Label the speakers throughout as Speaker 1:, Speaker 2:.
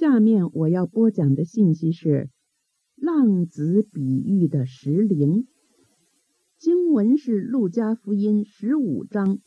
Speaker 1: 下面我要播讲的信息是浪子比喻的时灵。经文是路加福音15章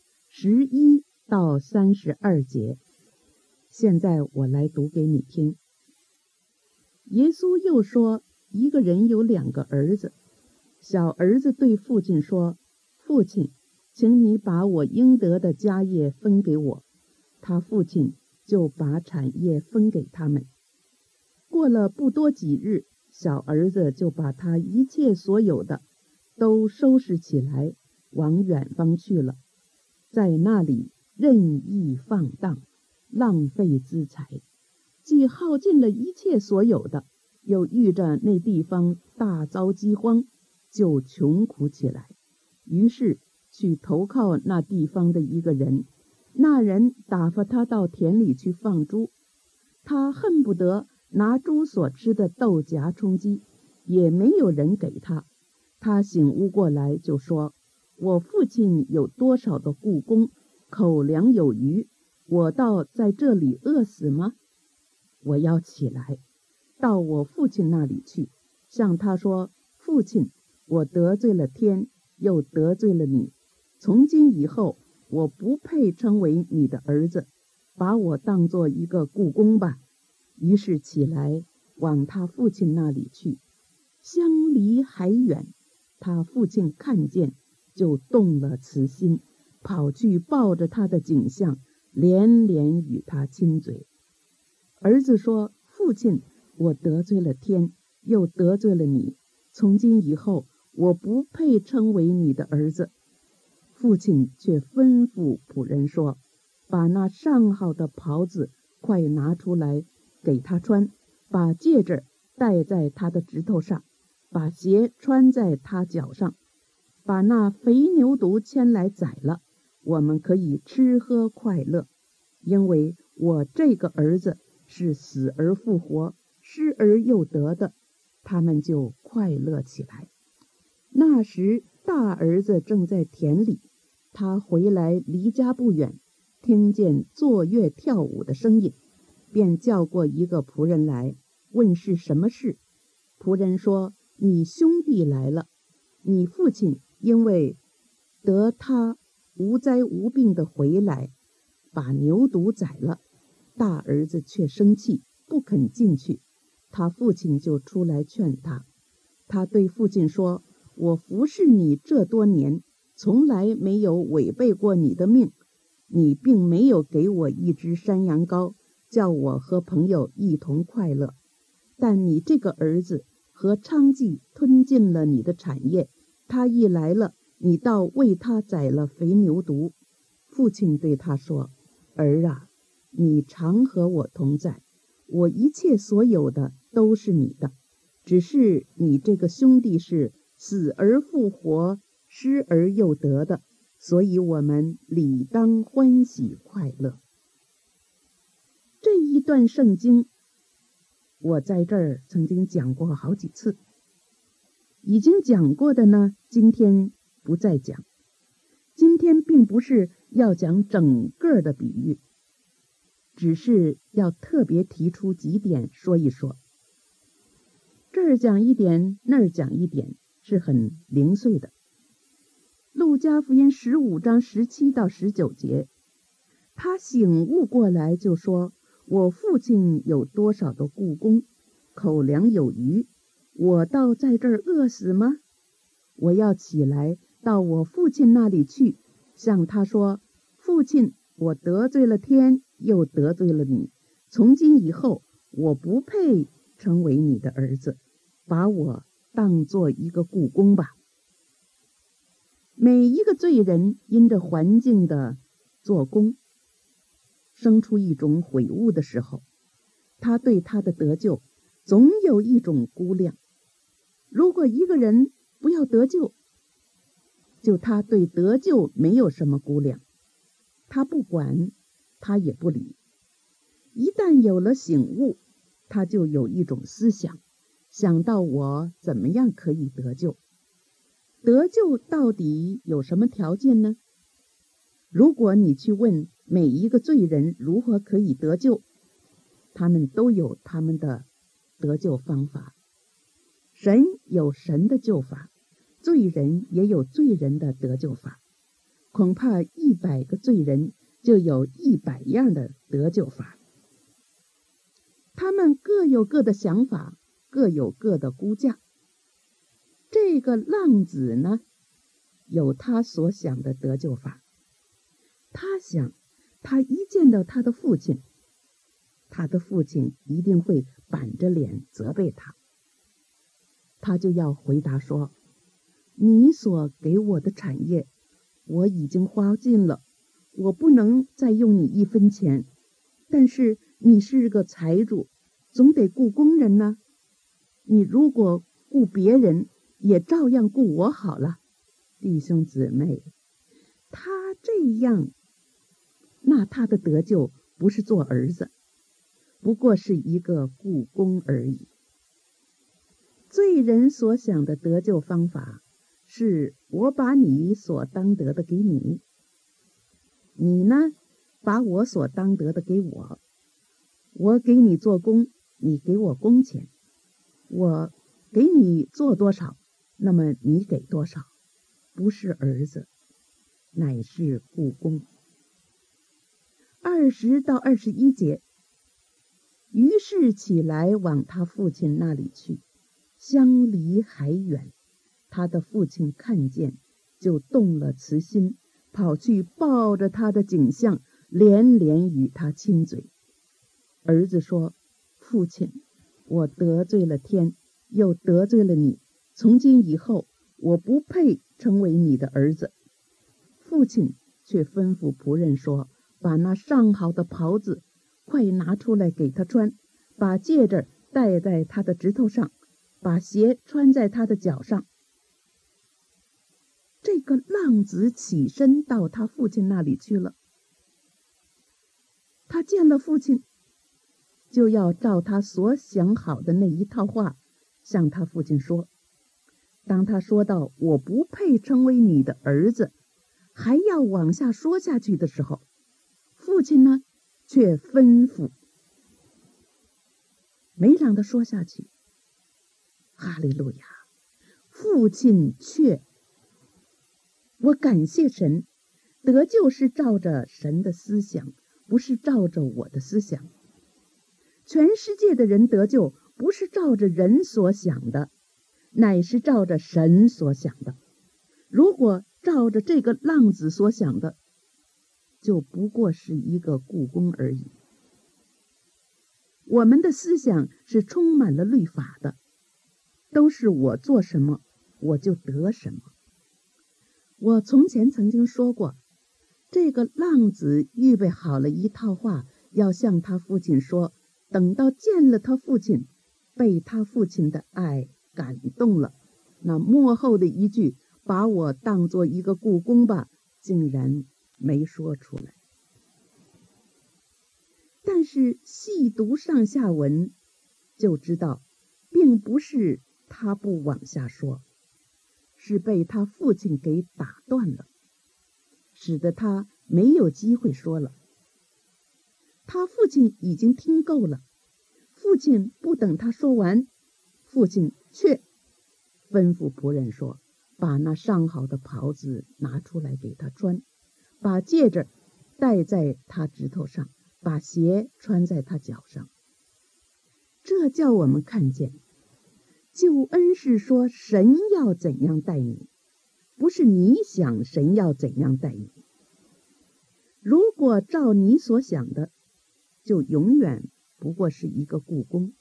Speaker 1: 11到32节。现在我来读给你听。耶稣又说，一个人有2个儿子，小儿子对父亲说，父亲，请你把我应得的家业分给我。他父亲就把产业分给他们。过了不多几日，小儿子就把他一切所有的都收拾起来，往远方去了，在那里任意放荡，浪费资财，既耗尽了一切所有的，又遇着那地方大遭饥荒，就穷苦起来。于是去投靠那地方的一个人，那人打发他到田里去放猪，他恨不得拿猪所吃的豆荚充饥，也没有人给他。他醒悟过来，就说，我父亲有多少的雇工，口粮有余，我倒在这里饿死吗？我要起来，到我父亲那里去，向他说，父亲，我得罪了天，又得罪了你，从今以后我不配称为你的儿子，把我当作一个雇工吧。于是起来往他父亲那里去，相离还远，他父亲看见，就动了慈心，跑去抱着他的颈项，连连与他亲嘴。儿子说，父亲，我得罪了天，又得罪了你，从今以后我不配称为你的儿子。父亲却吩咐仆人说，把那上好的袍子快拿出来给他穿，把戒指戴在他的指头上，把鞋穿在他脚上，把那肥牛犊牵来宰了，我们可以吃喝快乐，因为我这个儿子是死而复活，失而又得的。他们就快乐起来。那时大儿子正在田里，他回来离家不远，听见坐乐跳舞的声音，便叫过一个仆人来，问是什么事。仆人说，你兄弟来了，你父亲因为得他无灾无病的回来，把牛犊宰了。大儿子却生气，不肯进去。他父亲就出来劝他。他对父亲说，我服侍你这多年，从来没有违背过你的命，你并没有给我一只山羊羔，叫我和朋友一同快乐。但你这个儿子和娼妓吞尽了你的产业，他一来了，你倒为他宰了肥牛犊。父亲对他说，儿啊，你常和我同在，我一切所有的都是你的，只是你这个兄弟是死而复活，失而又得的，所以我们理当欢喜快乐。这一段圣经我在这儿曾经讲过好几次，已经讲过的呢，今天不再讲。今天并不是要讲整个的比喻，只是要特别提出几点说一说。这儿讲一点，那儿讲一点，是很零碎的。路加福音15章17到19节，他醒悟过来就说，我父亲有多少的雇工，口粮有余，我倒在这儿饿死吗？我要起来到我父亲那里去，向他说，父亲，我得罪了天，又得罪了你，从今以后我不配成为你的儿子，把我当作一个雇工吧。每一个罪人因着环境的做工，生出一种悔悟的时候，他对他的得救总有一种估量。如果一个人不要得救，就他对得救没有什么估量，他不管，他也不理。一旦有了醒悟，他就有一种思想，想到我怎么样可以得救。得救到底有什么条件呢？如果你去问每一个罪人如何可以得救， 他们都有他们的得救方法。神有神的救法，罪人也有罪人的得救法。恐怕100个罪人就有100样的得救法。他们各有各的想法，各有各的估价。这个浪子呢，有他所想的得救法。他想，他一见到他的父亲，他的父亲一定会板着脸责备他。他就要回答说，你所给我的产业我已经花尽了，我不能再用你1分钱，但是你是个财主，总得雇工人呢。你如果雇别人，也照样雇我好了。弟兄姊妹，他这样，那他的得救不是做儿子，不过是一个雇工而已。罪人所想的得救方法是，我把你所当得的给你，你呢，把我所当得的给我，我给你做工，你给我工钱，我给你做多少，那么你给多少。不是儿子，乃是雇工。20到21节，于是起来往他父亲那里去，相离还远。他的父亲看见，就动了慈心，跑去抱着他的颈项，连连与他亲嘴。儿子说，父亲，我得罪了天，又得罪了你，从今以后我不配成为你的儿子。父亲却吩咐仆人说，把那上好的袍子快拿出来给他穿，把戒指戴在他的指头上，把鞋穿在他的脚上。这个浪子起身到他父亲那里去了。他见了父亲，就要照他所想好的那一套话向他父亲说。当他说到我不配成为你的儿子，还要往下说下去的时候，父亲呢却吩咐没让他说下去。哈利路亚！父亲却，我感谢神，得救是照着神的思想，不是照着我的思想。全世界的人得救不是照着人所想的，乃是照着神所想的。如果照着这个浪子所想的，就不过是一个雇工而已。我们的思想是充满了律法的，都是我做什么我就得什么。我从前曾经说过，这个浪子预备好了一套话，要向他父亲说，等到见了他父亲，被他父亲的爱感动了，那末后的一句，把我当作一个雇工吧，竟然没说出来。但是细读上下文就知道，并不是他不往下说，是被他父亲给打断了，使得他没有机会说了。他父亲已经听够了，父亲不等他说完，父亲却吩咐仆人说，把那上好的袍子拿出来给他穿，把戒指戴在他指头上，把鞋穿在他脚上。这叫我们看见，救恩是说神要怎样待你，不是你想神要怎样待你。如果照你所想的，就永远不过是一个雇工。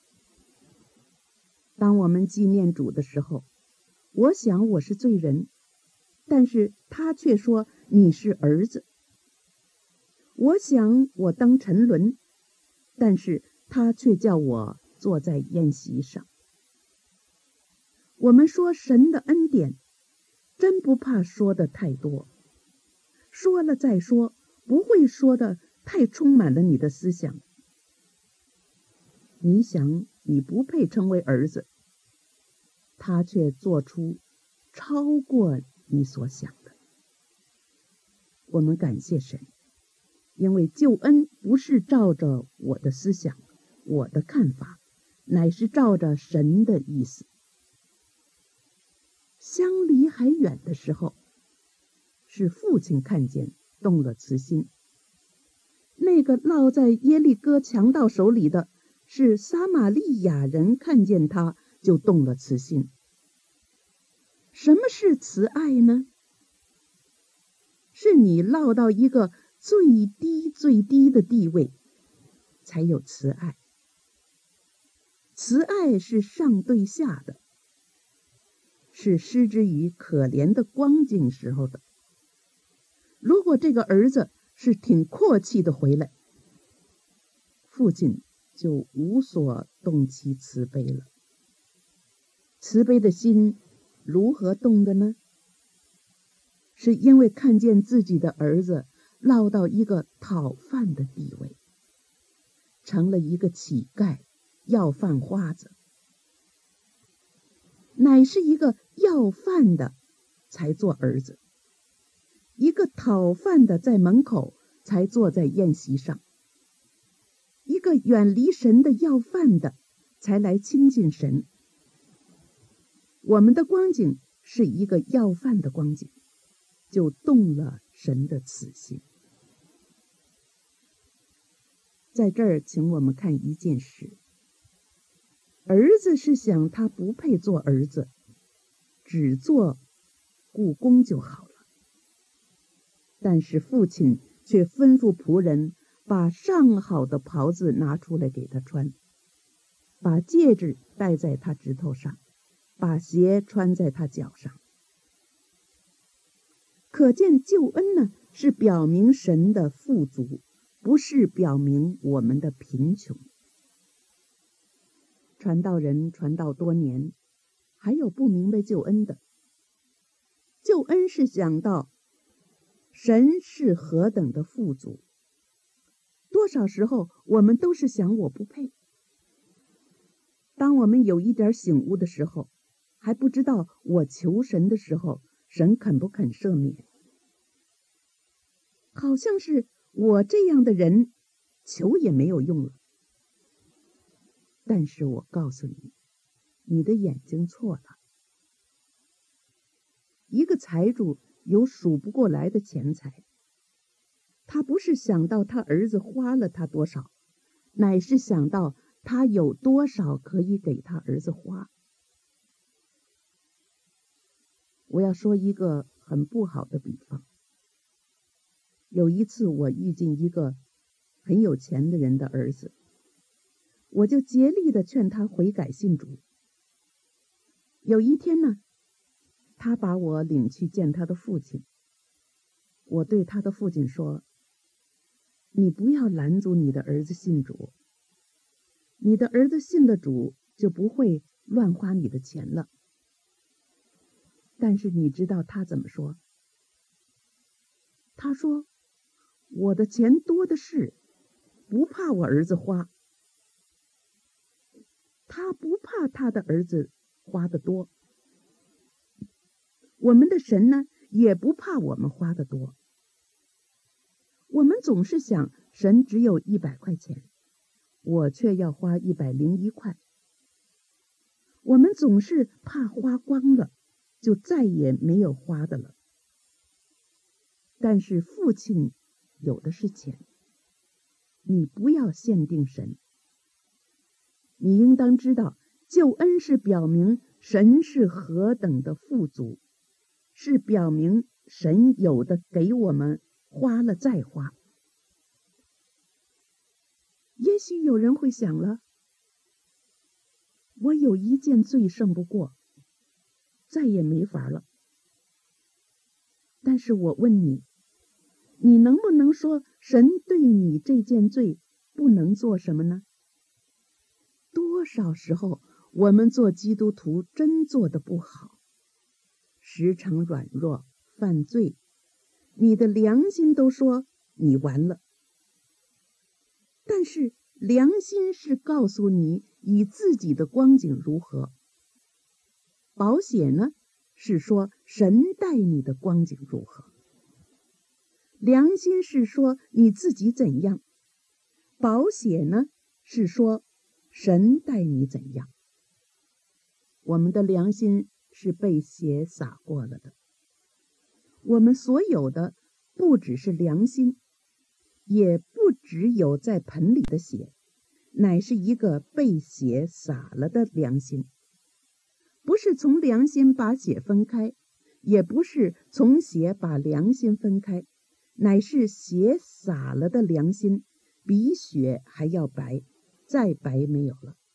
Speaker 1: 当我们纪念主的时候，我想我是罪人，但是他却说你是儿子。我想我当沉沦，但是他却叫我坐在宴席上。我们说神的恩典，真不怕说的太多，说了再说，不会说的太充满了你的思想。你想你不配成为儿子，他却做出超过你所想的。我们感谢神，因为救恩不是照着我的思想， 我的看法，乃是照着神的意思。相离还远的时候，是父亲看见动了慈心。那个落在耶利哥强盗手里的，是撒玛利亚人看见他就动了慈心。什么是慈爱呢？是你落到一个最低最低的地位，才有慈爱。慈爱是上对下的，是施之于可怜的光景时候的。如果这个儿子是挺阔气的回来，父亲就无所动其慈悲了。慈悲的心如何动的呢？是因为看见自己的儿子落到一个讨饭的地位，成了一个乞丐，要饭花子，乃是一个要饭的才做儿子，一个讨饭的在门口才坐在宴席上，一个远离神的要饭的才来亲近神。我们的光景是一个要饭的光景，就动了神的慈心。在这儿，请我们看一件事：儿子是想他不配做儿子，只做雇工就好了。但是父亲却吩咐仆人把上好的袍子拿出来给他穿，把戒指戴在他指头上，把鞋穿在他脚上。可见救恩呢，是表明神的富足，不是表明我们的贫穷。传道人传道多年，还有不明白救恩的。救恩是想到神是何等的富足，多少时候我们都是想我不配。当我们有一点醒悟的时候，还不知道我求神的时候，神肯不肯赦免。好像是我这样的人求也没有用了。但是我告诉你，你的眼睛错了。一个财主有数不过来的钱财，他不是想到他儿子花了他多少，乃是想到他有多少可以给他儿子花。我要说一个很不好的比方。有一次我遇见一个很有钱的人的儿子，我就竭力地劝他悔改信主。有一天呢，他把我领去见他的父亲。我对他的父亲说，你不要拦阻你的儿子信主，你的儿子信了主，就不会乱花你的钱了。但是你知道他怎么说？他说，我的钱多的是，不怕我儿子花。他不怕他的儿子花得多。我们的神呢，也不怕我们花得多。我们总是想，神只有100块钱，我却要花101块。我们总是怕花光了，就再也没有花的了。但是父亲有的是钱，你不要限定神。你应当知道，救恩是表明神是何等的富足，是表明神有的给我们，花了再花。也许有人会想了，我有一件罪胜不过，再也没法了。但是我问你，你能不能说神对你这件罪不能做什么呢？多少时候我们做基督徒真做得不好，时常软弱犯罪，你的良心都说你完了。但是良心是告诉你以自己的光景如何，保险呢是说神待你的光景如何。良心是说你自己怎样，保险呢是说神待你怎样。我们的良心是被血洒过了的，我们所有的不只是良心，也不只有在盆里的血，乃是一个被血洒了的良心。不是从良心把血分开，也不是从血把良心分开，乃是血洒了的良心比血还要白，再白没有了。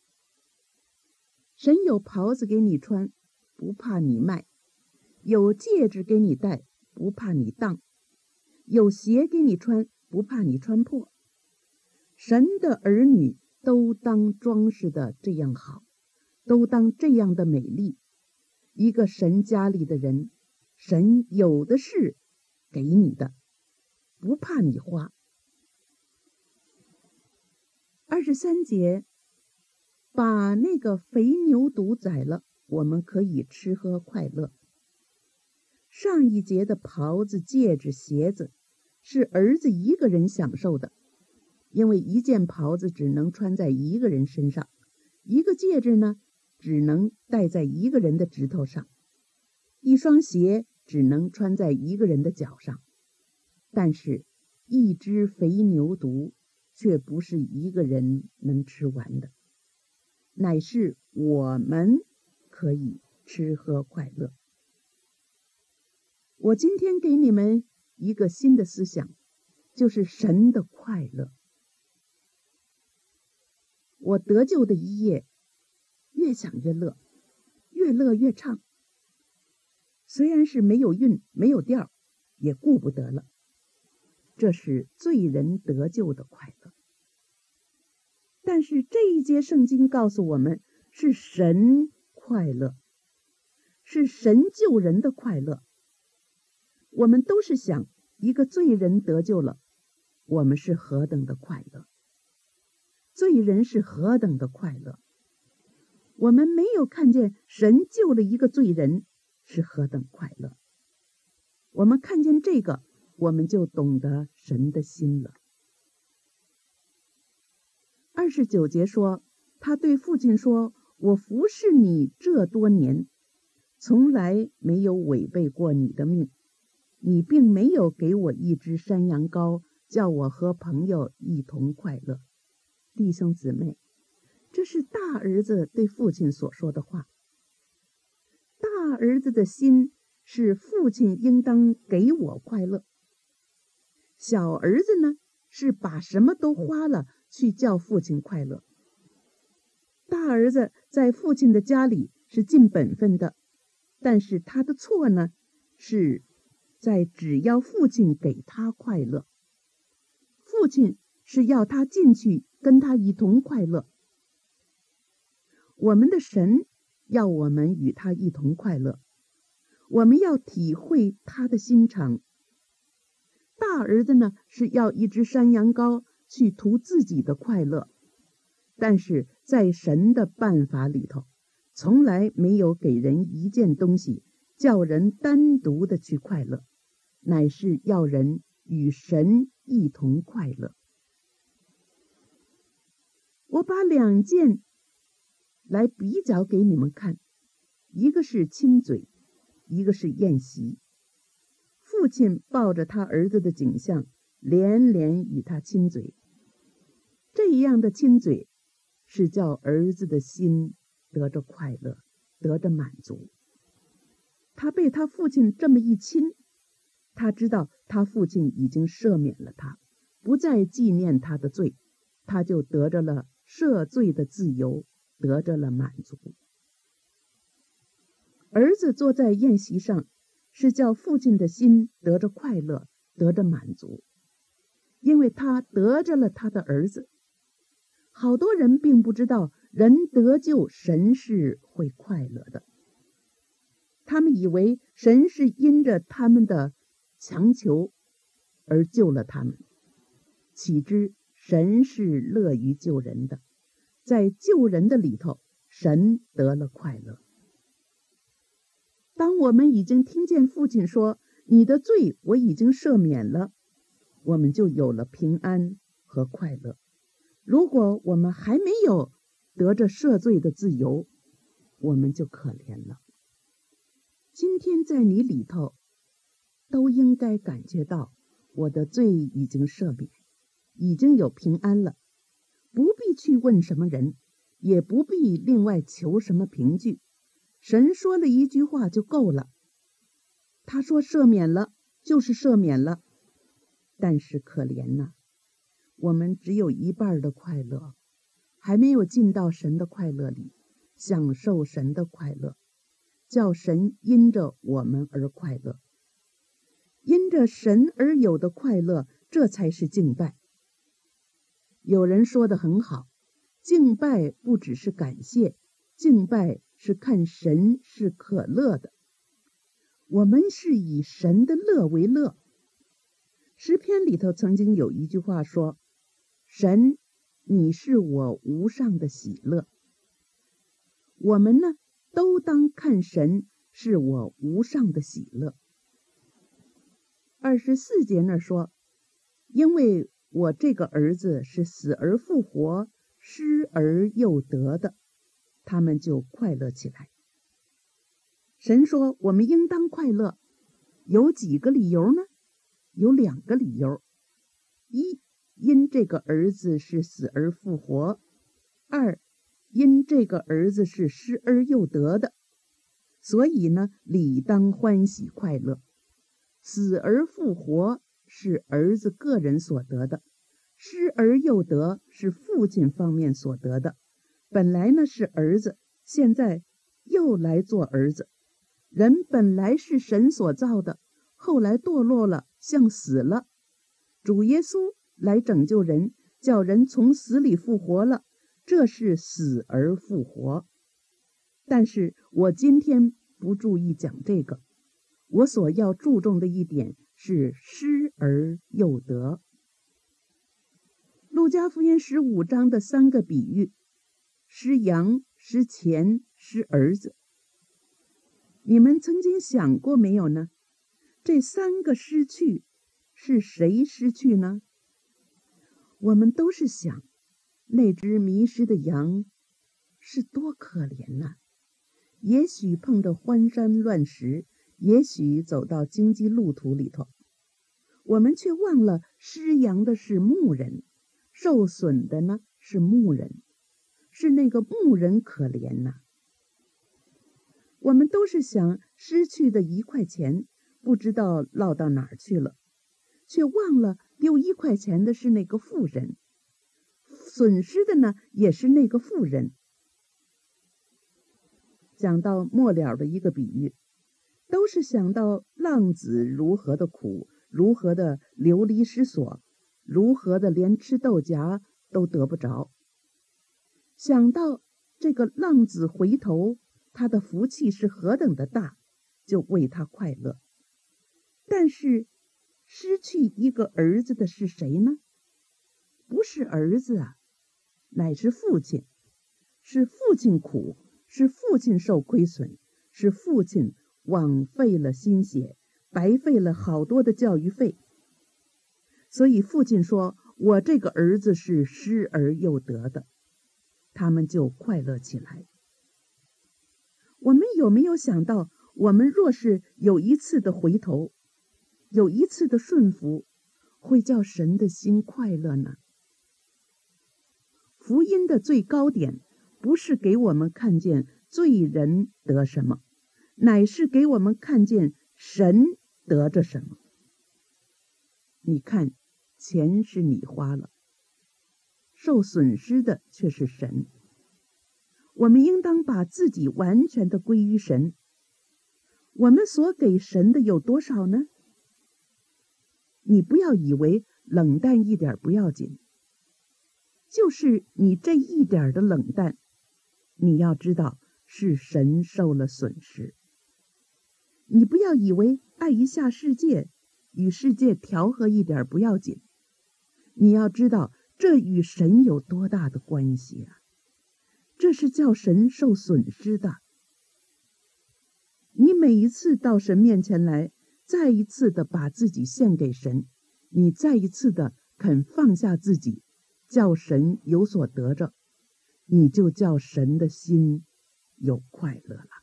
Speaker 1: 神有袍子给你穿，不怕你卖；有戒指给你戴，不怕你当；有鞋给你穿，不怕你穿破。神的儿女都当装饰的这样好，都当这样的美丽。一个神家里的人，神有的是给你的，不怕你花。23节，把那个肥牛犊宰了，我们可以吃喝快乐。上一节的袍子、戒指、鞋子是儿子一个人享受的，因为一件袍子只能穿在一个人身上，一个戒指呢，只能戴在一个人的指头上，一双鞋只能穿在一个人的脚上。但是一只肥牛犊却不是一个人能吃完的，乃是我们可以吃喝快乐。我今天给你们一个新的思想，就是神的快乐。我得救的一夜，越想越乐，越乐越唱。虽然是没有韵，没有调，也顾不得了。这是罪人得救的快乐。但是这一节圣经告诉我们，是神快乐，是神救人的快乐。我们都是想一个罪人得救了，我们是何等的快乐。罪人是何等的快乐，我们没有看见神救了一个罪人是何等快乐。我们看见这个，我们就懂得神的心了。29节说，他对父亲说，我服侍你这多年，从来没有违背过你的命，你并没有给我一只山羊羔，叫我和朋友一同快乐。弟兄姊妹，这是大儿子对父亲所说的话。大儿子的心是父亲应当给我快乐，小儿子呢，是把什么都花了去叫父亲快乐。大儿子在父亲的家里是尽本分的，但是他的错呢，是在只要父亲给他快乐。父亲是要他进去跟他一同快乐。我们的神要我们与他一同快乐，我们要体会他的心肠。大儿子呢，是要一只山羊羔去图自己的快乐，但是在神的办法里头，从来没有给人一件东西叫人单独的去快乐，乃是要人与神一同快乐。我把2件来比较给你们看，一个是亲嘴，一个是宴席。父亲抱着他儿子的景象，连连与他亲嘴。这样的亲嘴是叫儿子的心得着快乐，得着满足。他被他父亲这么一亲，他知道他父亲已经赦免了他，不再纪念他的罪，他就得着了赦罪的自由，得着了满足。儿子坐在宴席上，是叫父亲的心得着快乐，得着满足，因为他得着了他的儿子。好多人并不知道，人得救，神是会快乐的。他们以为神是因着他们的强求而救了他们，岂知神是乐于救人的，在救人的里头，神得了快乐。当我们已经听见父亲说，你的罪我已经赦免了，我们就有了平安和快乐。 如果我们还没有得着赦罪的自由，我们就可怜了。今天在你里头都应该感觉到我的罪已经赦免，已经有平安了，不必去问什么人，也不必另外求什么凭据。神说了一句话就够了，他说赦免了就是赦免了。但是可怜呐，我们只有一半的快乐，还没有进到神的快乐里，享受神的快乐，叫神因着我们而快乐。因着神而有的快乐，这才是敬拜。有人说得很好，敬拜不只是感谢，敬拜是看神是可乐的。我们是以神的乐为乐。诗篇里头曾经有一句话说，神，你是我无上的喜乐。我们呢，都当看神是我无上的喜乐。24节那说，因为我这个儿子是死而复活，失而又得的，他们就快乐起来。神说我们应当快乐，有几个理由呢？有2个理由。一，因这个儿子是死而复活；二，因这个儿子是失而又得的，所以呢，理当欢喜快乐。死而复活是儿子个人所得的，失而又得是父亲方面所得的。本来呢是儿子，现在又来做儿子。人本来是神所造的，后来堕落了，像死了。主耶稣来拯救人，叫人从死里复活了，这是死而复活。但是我今天不注意讲这个，我所要注重的一点是失而又得。路加福音15章的3个比喻，失羊、失钱、失儿子，你们曾经想过没有呢？这3个失去是谁失去呢？我们都是想，那只迷失的羊是多可怜呐！也许碰着荒山乱石，也许走到荆棘路途里头，我们却忘了失羊的是牧人，受损的呢是牧人，是那个牧人可怜呐。我们都是想失去的1块钱，不知道落到哪儿去了，却忘了丢1块钱的是那个妇人，损失的呢也是那个妇人。讲到末了的一个比喻，都是想到浪子如何的苦，如何的流离失所，如何的连吃豆荚都得不着。想到这个浪子回头，他的福气是何等的大，就为他快乐。但是失去一个儿子的是谁呢？不是儿子啊，乃是父亲。是父亲苦，是父亲受亏损，是父亲枉费了心血，白费了好多的教育费。所以父亲说，我这个儿子是失而又得的，他们就快乐起来。我们有没有想到，我们若是有一次的回头，有一次的顺服，会叫神的心快乐呢？福音的最高点不是给我们看见罪人得什么，乃是给我们看见神得着什么。你看，钱是你花了，受损失的却是神。我们应当把自己完全的归于神。我们所给神的有多少呢？你不要以为冷淡一点不要紧，就是你这一点的冷淡，你要知道是神受了损失。你不要以为爱一下世界，与世界调和一点不要紧，你要知道这与神有多大的关系啊！这是叫神受损失的。你每一次到神面前来，再一次的把自己献给神，你再一次的肯放下自己， 叫神有所得着，你就叫神的心有快乐了。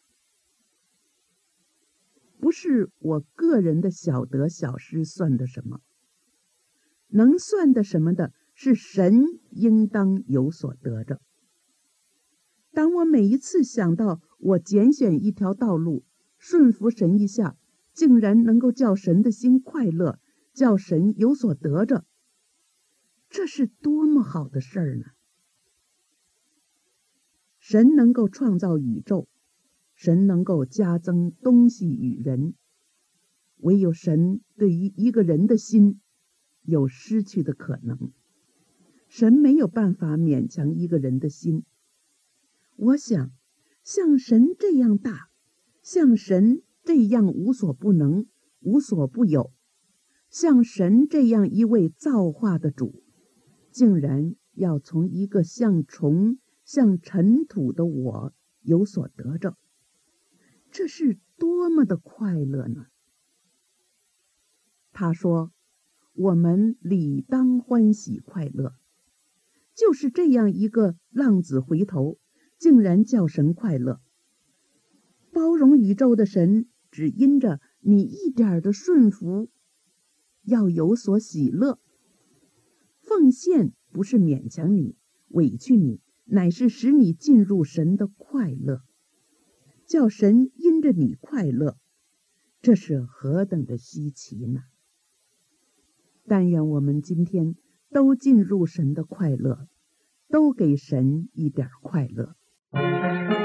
Speaker 1: 不是我个人的小得小失算的什么，能算的什么的是神应当有所得着。当我每一次想到我拣选一条道路，顺服神一下，竟然能够叫神的心快乐，叫神有所得着，这是多么好的事儿呢！神能够创造宇宙，神能够加增东西与人，唯有神对于一个人的心有失去的可能。神没有办法勉强一个人的心。我想，像神这样大，像神这样无所不能、无所不有，像神这样一位造化的主，竟然要从一个像虫、像尘土的我有所得着，这是多么的快乐呢！他说，我们理当欢喜快乐。就是这样一个浪子回头，竟然叫神快乐。包容宇宙的神，只因着你一点的顺服，要有所喜乐。奉献不是勉强你、委屈你，乃是使你进入神的快乐，叫神因着你快乐，这是何等的稀奇呢！但愿我们今天都进入神的快乐，都给神一点快乐。